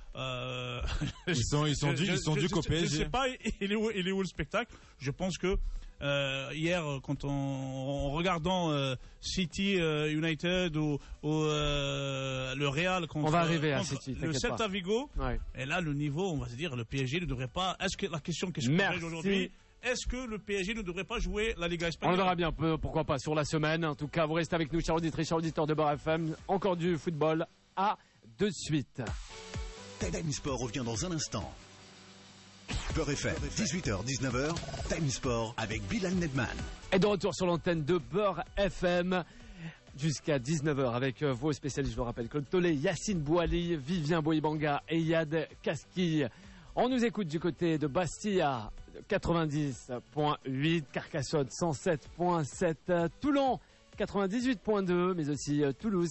ils sont dus qu'au PSG. Je sais pas, il est où le spectacle? Je pense que hier, quand en regardant City United ou le Real contre, on va arriver à City, le Celta Vigo, et là le niveau, on va se dire, le PSG ne devrait pas. Est-ce que la question qui se pose aujourd'hui, est-ce que le PSG ne devrait pas jouer la Liga espagnole? On verra bien, pourquoi pas, sur la semaine. En tout cas, vous restez avec nous, chers auditrices, chers auditeurs de Beurre FM. Encore du football, à de suite. Time Sport revient dans un instant. Beurre FM, 18h, 19h, Time Sport avec Bilal Nedman. Et de retour sur l'antenne de Beurre FM jusqu'à 19h avec vos spécialistes, je vous rappelle, Claude Tollet, Yacine Bouali, Vivien Boibanga et Yad Kaski. On nous écoute du côté de Bastia, 90.8, Carcassonne, 107.7, Toulon, 98.2, mais aussi Toulouse,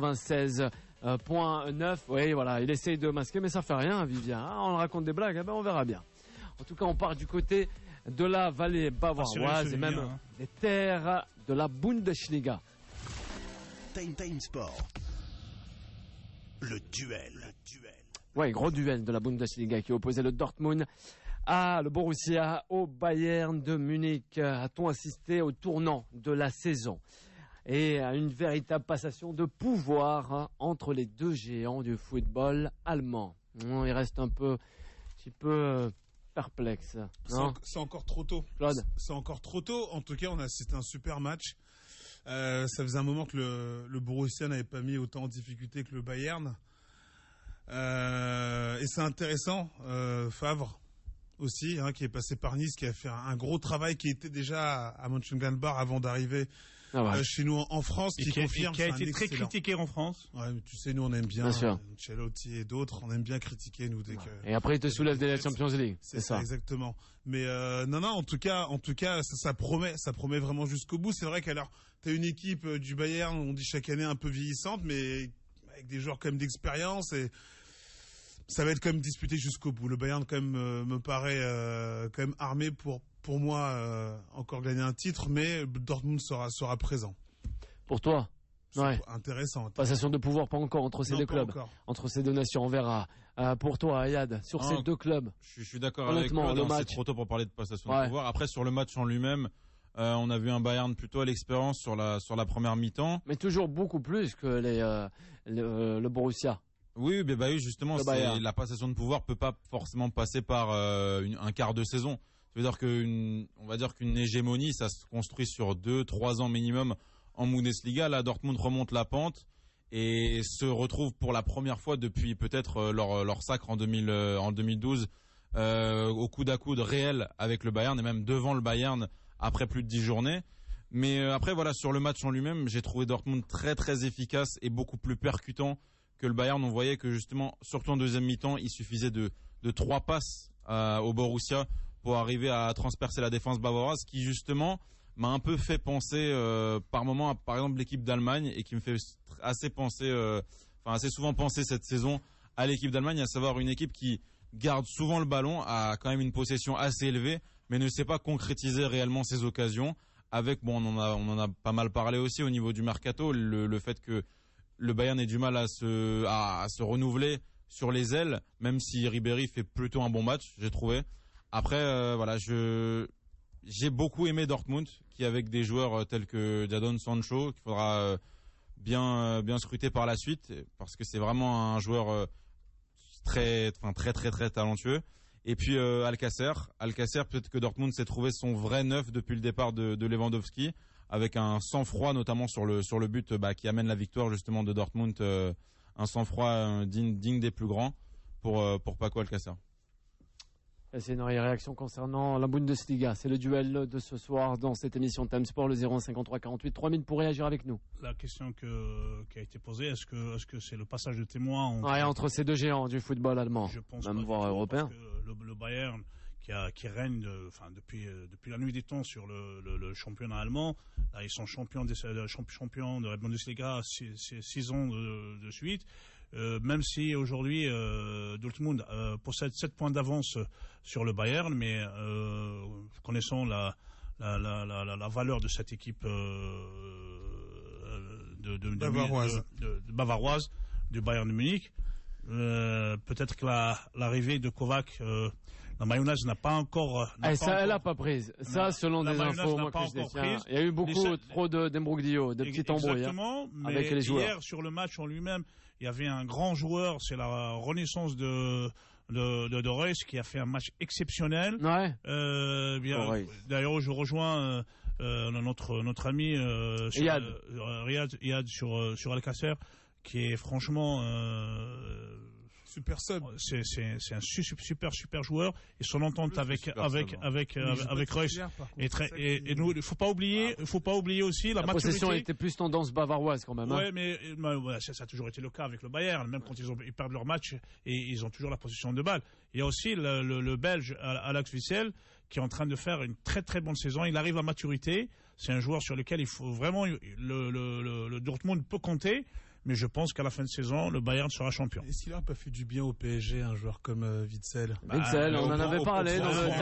96.9. Oui, voilà, il essaye de masquer, mais ça fait rien, Vivien. On raconte des blagues, on verra bien. En tout cas, on part du côté de la vallée bavaroise et même des terres de la Bundesliga. Time Sport. Le duel. Ouais, gros duel de la Bundesliga qui opposait le Dortmund à le Borussia au Bayern de Munich. A-t-on assisté au tournant de la saison et à une véritable passation de pouvoir entre les deux géants du football allemand? Il reste un petit peu perplexe. C'est encore trop tôt. Claude. C'est encore trop tôt. En tout cas, c'était un super match. Ça faisait un moment que le Borussia n'avait pas mis autant en difficulté que le Bayern. Et c'est intéressant, Favre aussi, qui est passé par Nice, qui a fait un gros travail, qui était déjà à Mönchengladbach avant d'arriver chez nous en France, qui confirme, qui a été très critiqué en France. Ouais, mais tu sais, nous on aime bien Ancelotti et d'autres, on aime bien critiquer nous dès que. Et après il te soulève de la Champions League. C'est ça, exactement. Mais non, en tout cas, ça promet vraiment jusqu'au bout. C'est vrai qu'alors t'as une équipe du Bayern, on dit chaque année un peu vieillissante, mais avec des joueurs quand même d'expérience, et ça va être quand même disputé jusqu'au bout. Le Bayern quand même me paraît quand même armé pour moi encore gagner un titre, mais Dortmund sera présent. Pour toi, c'est intéressant. Passation de pouvoir pas encore entre ces deux clubs, entre ces deux nations, on verra. Pour toi, Ayad, sur ces deux clubs. Je suis d'accord avec Claude, c'est trop tôt pour parler de passation de pouvoir. Après, sur le match en lui-même, on a vu un Bayern plutôt à l'expérience sur la première mi-temps. Mais toujours beaucoup plus que le Borussia. Oui, justement, la passation de pouvoir peut pas forcément passer par un quart de saison. Ça veut dire on va dire qu'une hégémonie, ça se construit sur 2-3 ans minimum en Bundesliga. Là, Dortmund remonte la pente et se retrouve pour la première fois depuis peut-être leur sacre en 2012 au coude à coude réel avec le Bayern et même devant le Bayern après plus de 10 journées. Mais après, voilà, sur le match en lui-même, j'ai trouvé Dortmund très très efficace et beaucoup plus percutant que le Bayern. On voyait que justement, surtout en deuxième mi-temps, il suffisait de 3 passes au Borussia pour arriver à transpercer la défense bavaroise, qui justement m'a un peu fait penser par moment à, par exemple, l'équipe d'Allemagne, et qui me fait assez souvent penser cette saison à l'équipe d'Allemagne, à savoir une équipe qui garde souvent le ballon, a quand même une possession assez élevée, mais ne sait pas concrétiser réellement ses occasions. Avec, on en a pas mal parlé aussi au niveau du mercato, le fait que le Bayern ait du mal à se renouveler sur les ailes, même si Ribéry fait plutôt un bon match, j'ai trouvé. Après, j'ai beaucoup aimé Dortmund, qui avec des joueurs tels que Jadon Sancho, qu'il faudra bien scruter par la suite, parce que c'est vraiment un joueur très talentueux. Et puis Alcacer, peut-être que Dortmund s'est trouvé son vrai neuf depuis le départ de Lewandowski, avec un sang-froid notamment sur le but qui amène la victoire justement de Dortmund, un sang-froid digne des plus grands pour Paco Alcacer. C'est une réaction concernant la Bundesliga. C'est le duel de ce soir dans cette émission Time Sport, le 0153 48 3000 pour réagir avec nous. La question qui a été posée, est-ce que c'est le passage de témoin entre ces deux géants du football allemand, je pense même voire européen. Le Bayern qui règne depuis la nuit des temps sur le championnat allemand. Là, ils sont champions de la Bundesliga 6 ans de suite. Même si aujourd'hui Dortmund possède 7 points d'avance sur le Bayern, mais connaissant la valeur de cette équipe bavaroise du Bayern de Munich, peut-être que l'arrivée de Kovac, la mayonnaise n'a pas encore. Elle n'a pas prise. Ça, selon des infos moi, que je détiens. Il y a eu trop d'embroglio, de petits embrouilles avec les joueurs. Hier, sur le match en lui-même, il y avait un grand joueur, c'est la renaissance de de Reus qui a fait un match exceptionnel. Ouais. D'ailleurs, je rejoins notre ami Riyad sur Alcacer, qui est franchement super sub. C'est un super joueur, et son entente avec Reus est très. Et nous, il faut pas oublier aussi la maturité. Possession était plus tendance bavaroise quand même. Ouais, mais ça a toujours été le cas avec le Bayern, même quand ils perdent leur match, et ils ont toujours la possession de balle. Il y a aussi le Belge Alex Witsel qui est en train de faire une très très bonne saison. Il arrive à maturité. C'est un joueur sur lequel il faut vraiment le Dortmund peut compter. Mais je pense qu'à la fin de saison, le Bayern sera champion. Est-ce qu'il n'aurait pas fait du bien au PSG, un joueur comme Witsel? Witsel, on en avait parlé dans le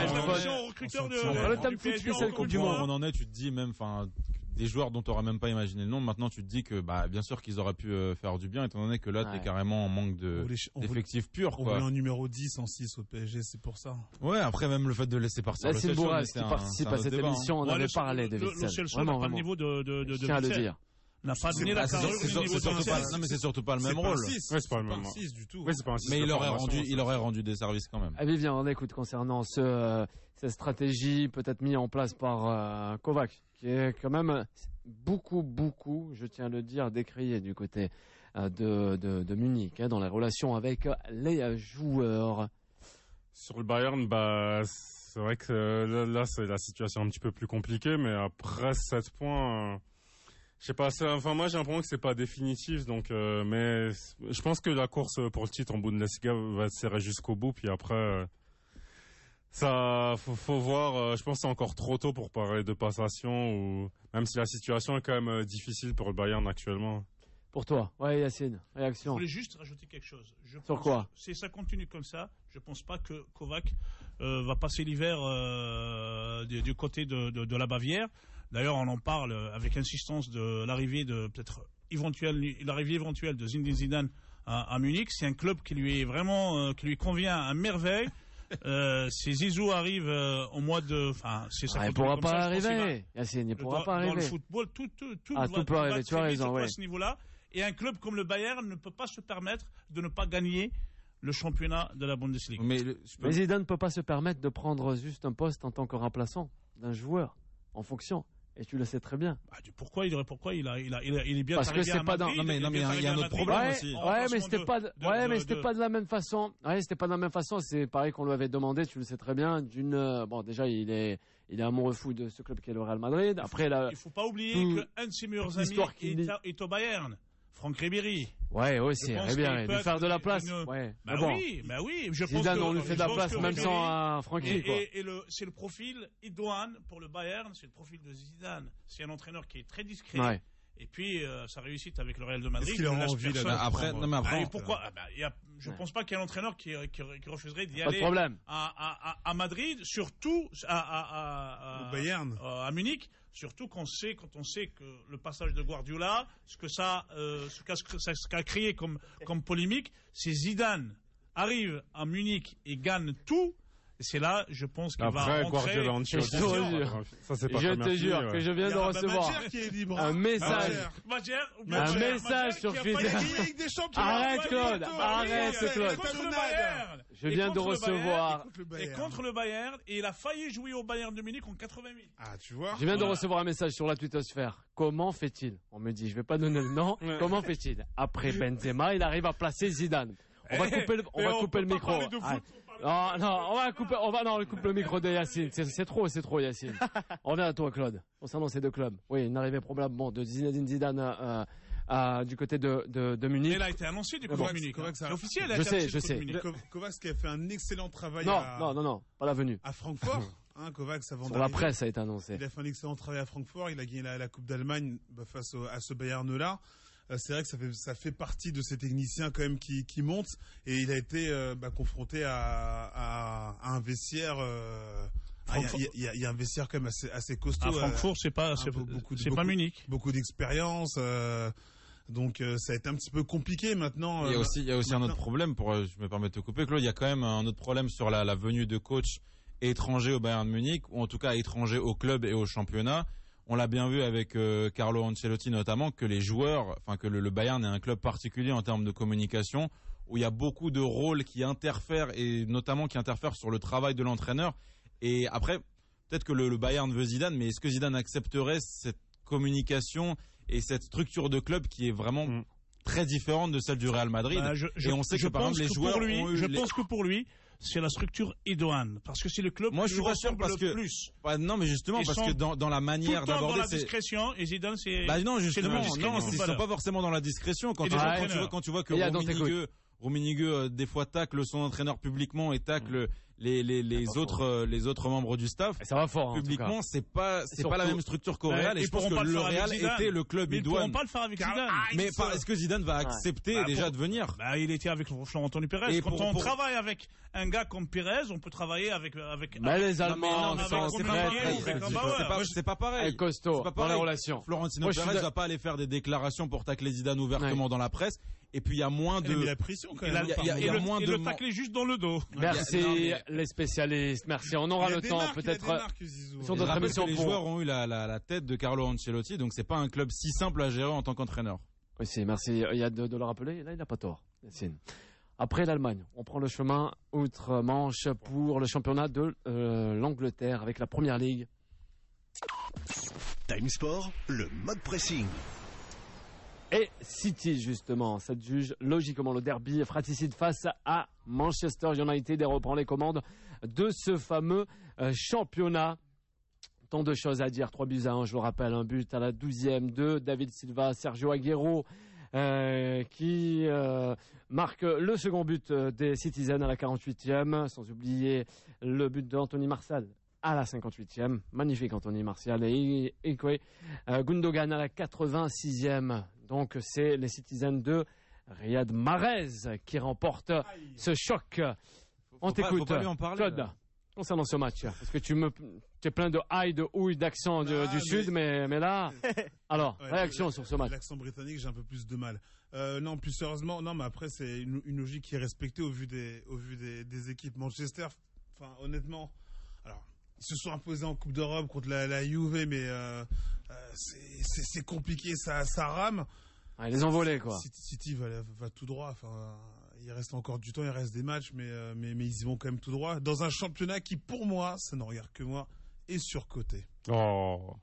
thème foot spécial Coupe du Monde. On en est, tu te dis même, des joueurs dont tu n'aurais même pas imaginé le nom. Maintenant, tu te dis que, bien sûr qu'ils auraient pu faire du bien, étant donné que là, tu es carrément en manque d'effectifs purs. On voulait un numéro 10 en 6 au PSG, c'est pour ça. Ouais, après, même le fait de laisser partir le Yacine Bourras qui participe à cette émission, on avait parlé de Witsel. Le seul n'a pas le niveau de je tiens à le dire. N'a pas donné la carrure du niveau non, mais c'est surtout pas le même rôle. C'est pas le même 6 du tout. Mais il aurait rendu des services quand même. Allez, viens, on écoute concernant cette stratégie peut-être mise en place par Kovac, qui est quand même beaucoup, je tiens à le dire, décrié du côté de Munich, dans les relations avec les joueurs. Sur le Bayern, c'est vrai que là, c'est la situation un petit peu plus compliquée, mais après 7 points... Je sais pas, moi j'ai l'impression que c'est pas définitif, donc mais je pense que la course pour le titre en Bundesliga va se serrer jusqu'au bout, puis après ça faut voir. Je pense que c'est encore trop tôt pour parler de passation, ou même si la situation est quand même difficile pour le Bayern actuellement. Pour toi, ouais, Yacine, réaction. Je voulais juste rajouter quelque chose. Sur quoi? Si ça continue comme ça, je pense pas que Kovac va passer l'hiver du côté de la Bavière. D'ailleurs, on en parle avec insistance de l'arrivée éventuelle de Zinedine Zidane à Munich. C'est un club qui lui convient à merveille. Si Zizou arrive au mois de, il pourra pas arriver. Yacine, il pourra pas arriver. Dans le football, tout peut arriver. Tu as raison, à ce niveau-là. Et un club comme le Bayern ne peut pas se permettre de ne pas gagner le championnat de la Bundesliga. Mais Zidane ne peut pas se permettre de prendre juste un poste en tant que remplaçant d'un joueur en fonction. Et tu le sais très bien. Pourquoi il est bien. Parce que c'est pas dans. Non mais il y a un autre problème aussi. Mais c'était pas de la même façon. Ouais, c'était pas de la même façon. C'est pareil qu'on lui avait demandé. Tu le sais très bien. Déjà il est amoureux fou de ce club qui est le Real Madrid. Après il faut pas oublier qu'un de ses meilleurs amis est au Bayern. Franck Ribéry. Ouais, aussi, Ribéry. Lui faire de la place. Ouais. Oui. Je pense Zidane, on lui fait de la place même sans Francky, quoi. Et c'est le profil idoine pour le Bayern, c'est le profil de Zidane. C'est un entraîneur qui est très discret. Ouais. Et puis, sa réussite avec le Real de Madrid. Est-ce qu'il a envie après. Pourquoi? Je pense pas qu'il y ait un entraîneur qui refuserait d'y aller. Pas de problème. À Madrid, surtout au Bayern. À Munich. Surtout quand on sait que le passage de Guardiola, ce qu'a créé comme polémique, c'est Zidane arrive à Munich et gagne tout. C'est là, je pense qu'il va rentrer. Je te jure que je viens de recevoir un message sur Twitter. Arrête Claude. Je viens de recevoir. Et contre le Bayern, et il a failli jouer au Bayern de Munich en 80 000. Ah, tu vois. Je viens de recevoir un message sur la twittosphère. Comment fait-il? On me dit, je vais pas donner le nom. Comment fait-il? Après Benzema, il arrive à placer Zidane. On va couper le micro. On coupe le micro de Yacine. C'est trop Yacine. On revient à toi, Claude. Concernant ces deux clubs. Oui, une arrivée probablement de Zinedine Zidane du côté de Munich. Il a été annoncé du côté de Munich. C'est officiel. Je sais. Kovac qui a fait un excellent travail. Non, pas la venue. À Francfort. Kovac, avant sur la presse, ça a été annoncé. Il a fait un excellent travail à Francfort. Il a gagné la Coupe d'Allemagne face à ce Bayern-là. C'est vrai que ça fait partie de ces techniciens quand même qui montent, et il a été confronté à un vestiaire. Il y a un vestiaire quand même assez costaud. À Francfort, c'est pas Munich. Beaucoup d'expérience. Donc ça a été un petit peu compliqué maintenant. Il y a aussi un autre problème, je me permets de te couper, Claude. Il y a quand même un autre problème sur la venue de coach étranger au Bayern de Munich, ou en tout cas étranger au club et au championnat. On l'a bien vu avec Carlo Ancelotti notamment, que les joueurs, que le Bayern est un club particulier en termes de communication. où il y a beaucoup de rôles qui interfèrent et notamment qui interfèrent sur le travail de l'entraîneur. Et après, peut-être que le Bayern veut Zidane, mais est-ce que Zidane accepterait cette communication et cette structure de club qui est vraiment très différente de celle du Real Madrid? Et on sait que par exemple les joueurs je pense que pour lui, c'est la structure idoine, parce que c'est le club moi, qui je suis pas sûr parce que plus. Non, mais justement parce que dans la manière d'aborder, dans la discrétion, et Zidane c'est. Non, justement, non, ils sont pas forcément dans la discrétion. Quand tu vois que Rummenigge des fois tacle son entraîneur publiquement et tacle les autres membres du staff. Et ça va fort. Publiquement, c'est pas la même structure qu'au Real. Et je pense que le Real était le club idoine. Ils pourront pas le faire avec Zidane. Mais est-ce que Zidane va accepter déjà de venir? Il était avec Florentino Pérez. Quand on travaille avec un gars comme Pérez, on peut travailler avec. Mais les Allemands, c'est pas pareil. Costaud dans la relation. Florentino Pérez va pas aller faire des déclarations pour tacler Zidane ouvertement dans la presse. Et puis il y a moins de. Il y a pression quand même. Il y a moins de. Le tacler juste dans le dos. Merci les spécialistes. Merci. On aura le temps peut-être sur d'autres émissions. Les joueurs ont eu la tête de Carlo Ancelotti, donc c'est pas un club si simple à gérer en tant qu'entraîneur. Oui, merci. Il y a de le rappeler. Là, il n'a pas tort. Yacine. Après l'Allemagne, on prend le chemin outre-Manche pour le championnat de l'Angleterre avec la Première Ligue. Time Sport, le mode pressing. Et City, justement, ça juge logiquement le derby fratricide face à Manchester United et reprend les commandes de ce fameux championnat. Tant de choses à dire, 3-1, je le rappelle, un but à la 12e de David Silva, Sergio Aguero qui marque le second but des Citizens à la 48e, sans oublier le but d'Anthony Martial à la 58e, magnifique Anthony Martial, et Gundogan à la 86e. Donc c'est les Citizens de Riyad Mahrez qui remportent ce choc. On t'écoute, faut pas lui en parler, Claude, concernant ce match. Parce que tu es plein de high, de houille, d'accent du sud, mais là... Alors, réaction sur ce match. L'accent britannique, j'ai un peu plus de mal. Non, plus sérieusement, non, mais après, c'est une logique qui est respectée au vu des équipes. Manchester, enfin, honnêtement, alors, ils se sont imposés en Coupe d'Europe contre la Juve, mais c'est compliqué, ça rame. Ils les ont volés, quoi. City va tout droit. Enfin, il reste encore du temps, il reste des matchs, mais ils y vont quand même tout droit. Dans un championnat qui, pour moi, ça ne regarde que moi, est surcoté. Oh.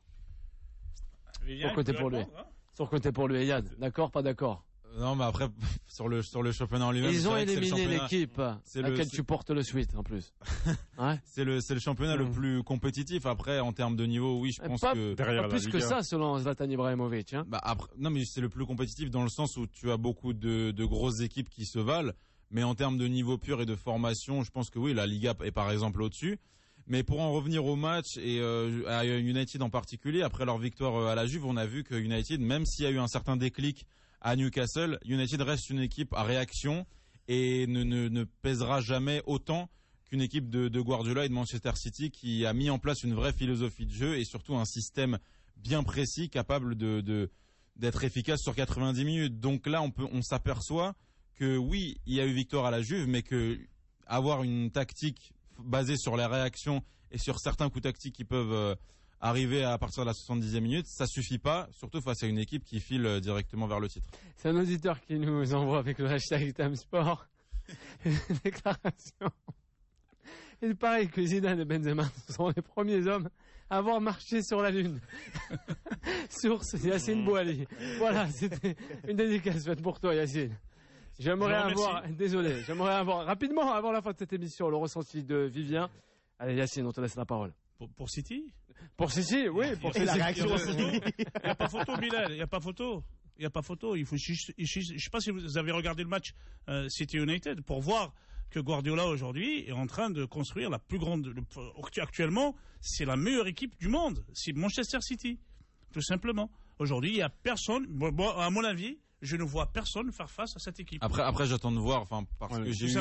Surcoté pour lui. Surcoté pour lui, Yann. D'accord, pas d'accord? Non, mais après, sur le championnat en lui-même. Ils ont éliminé l'équipe à laquelle tu portes le sweat, en plus. C'est le championnat le plus compétitif. Après, en termes de niveau, oui, je pense que. Derrière pas plus que ça, selon Zlatan Ibrahimovic. Non, mais c'est le plus compétitif dans le sens où tu as beaucoup de grosses équipes qui se valent. Mais en termes de niveau pur et de formation, je pense que oui, la Liga est par exemple au-dessus. Mais pour en revenir au match et à United en particulier, après leur victoire à la Juve, on a vu que United, même s'il y a eu un certain déclic à Newcastle, United reste une équipe à réaction et ne pèsera jamais autant qu'une équipe de Guardiola et de Manchester City qui a mis en place une vraie philosophie de jeu et surtout un système bien précis capable d'être efficace sur 90 minutes. Donc là, on s'aperçoit que oui, il y a eu victoire à la Juve, mais que avoir une tactique basée sur les réactions et sur certains coups tactiques qui peuvent arriver à partir de la 70e minute, ça suffit pas, surtout face à une équipe qui file directement vers le titre. C'est un auditeur qui nous envoie avec le hashtag TimeSport une déclaration. Il paraît que Zidane et Benzema sont les premiers hommes à avoir marché sur la Lune. Source Yacine Bouali. Voilà, c'était une dédicace faite pour toi, Yacine. J'aimerais avoir rapidement, avant la fin de cette émission, le ressenti de Vivien. Allez, Yacine, on te laisse la parole. Pour City? Pour City, oui. Pour la réaction. Il n'y a pas photo, Bilal. Il n'y a pas photo. Il faut juste, je ne sais pas si vous avez regardé le match City United pour voir que Guardiola aujourd'hui est en train de construire la plus grande. Actuellement, c'est la meilleure équipe du monde. C'est Manchester City, tout simplement. Aujourd'hui, il n'y a personne. Bon, à mon avis, je ne vois personne faire face à cette équipe. Après, j'attends de voir, parce que j'ai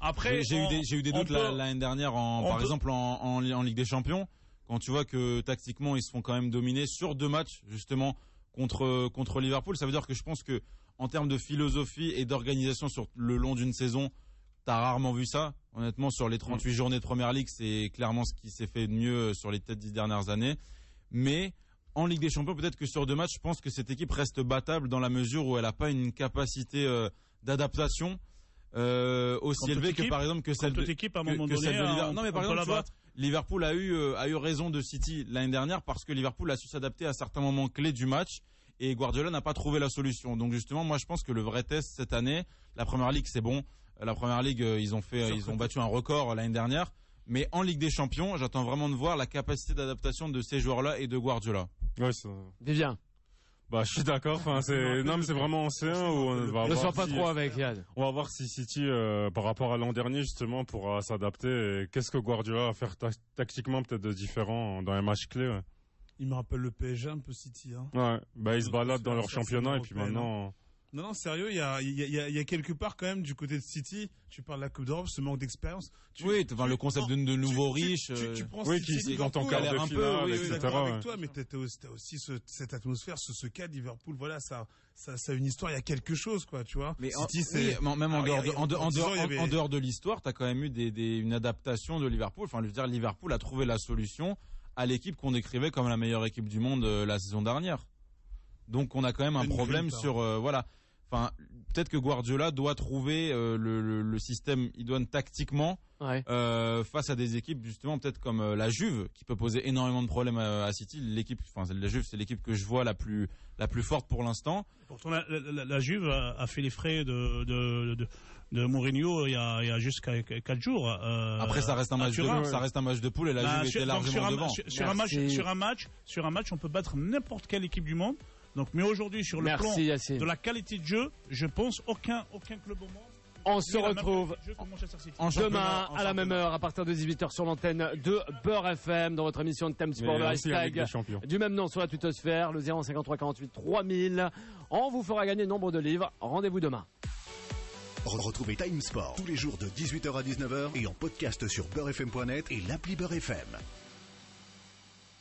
eu des doutes l'année dernière, par exemple en Ligue des Champions, quand tu vois que tactiquement ils se font quand même dominer sur 2 matchs justement contre Liverpool. Ça veut dire que je pense que en termes de philosophie et d'organisation sur le long d'une saison, t'as rarement vu ça. Honnêtement, sur les 38 journées de Première Ligue, c'est clairement ce qui s'est fait de mieux sur les peut-être 10 dernières années. Mais en Ligue des Champions, peut-être que sur 2 matchs, je pense que cette équipe reste battable dans la mesure où elle n'a pas une capacité d'adaptation. aussi élevée que par exemple que celle de l'équipe à un moment donné. Non mais par exemple, tu vois, Liverpool a eu raison de City l'année dernière parce que Liverpool a su s'adapter à certains moments clés du match et Guardiola n'a pas trouvé la solution. Donc justement, moi je pense que le vrai test cette année, la Première Ligue c'est bon. La Première Ligue, ils ont battu un record l'année dernière. Mais en Ligue des Champions, j'attends vraiment de voir la capacité d'adaptation de ces joueurs-là et de Guardiola. Ouais, ça... Vivien. Bah, je suis d'accord. Enfin, c'est vraiment en C1 où on va ne sois pas trop avec Yann. On va voir si City, par rapport à l'an dernier, justement, pourra s'adapter. Et qu'est-ce que Guardiola va faire tactiquement peut-être de différent dans les matchs clés. Ouais. Il me rappelle le PSG un peu City. Hein. Ouais, bah ils se baladent dans leur championnat et puis maintenant. Non, sérieux, il y a quelque part quand même du côté de City, tu parles de la Coupe d'Europe, ce manque d'expérience. Le concept de nouveaux riches. Tu prends oui, City, qui sont en quart de finale, etc. D'accord avec toi, mais t'as aussi cette atmosphère, ce cas de Liverpool, voilà, ça a une histoire, il y a quelque chose, quoi, tu vois. Mais City, même en dehors de l'histoire, t'as quand même eu une adaptation de Liverpool. Enfin, je veux dire, Liverpool a trouvé la solution à l'équipe qu'on décrivait comme la meilleure équipe du monde la saison dernière. Donc, on a quand même un problème sur, voilà. Enfin, peut-être que Guardiola doit trouver le système idoine tactiquement face à des équipes justement peut-être comme la Juve qui peut poser énormément de problèmes à City. La Juve, c'est l'équipe que je vois la plus forte pour l'instant. Pourtant, la Juve a fait les frais de Mourinho il y a juste 4 jours. Après, ça reste un match de poule et la Juve était largement devant. Sur un match, on peut battre n'importe quelle équipe du monde. Donc, mais aujourd'hui, sur le plan de la qualité de jeu, je pense aucun club au monde. On se retrouve demain à la même heure à partir de 18h sur l'antenne de Beurre FM dans votre émission de Thème Sport, le hashtag du même nom sur la twittosphère, le 053 48 3000. On vous fera gagner nombre de livres. Rendez-vous demain. Retrouvez Time Sport tous les jours de 18h à 19h et en podcast sur beurrefm.net et l'appli Beurre FM.